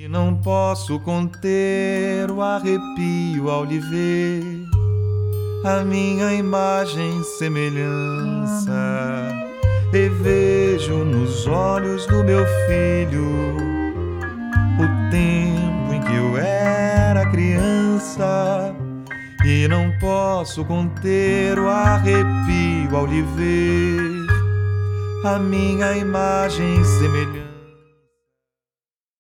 E não posso conter o arrepio ao lhe ver a minha imagem e semelhança, e vejo nos olhos do meu filho o tempo em que eu era criança. E não posso conter o arrepio ao lhe ver a minha imagem e semelhança.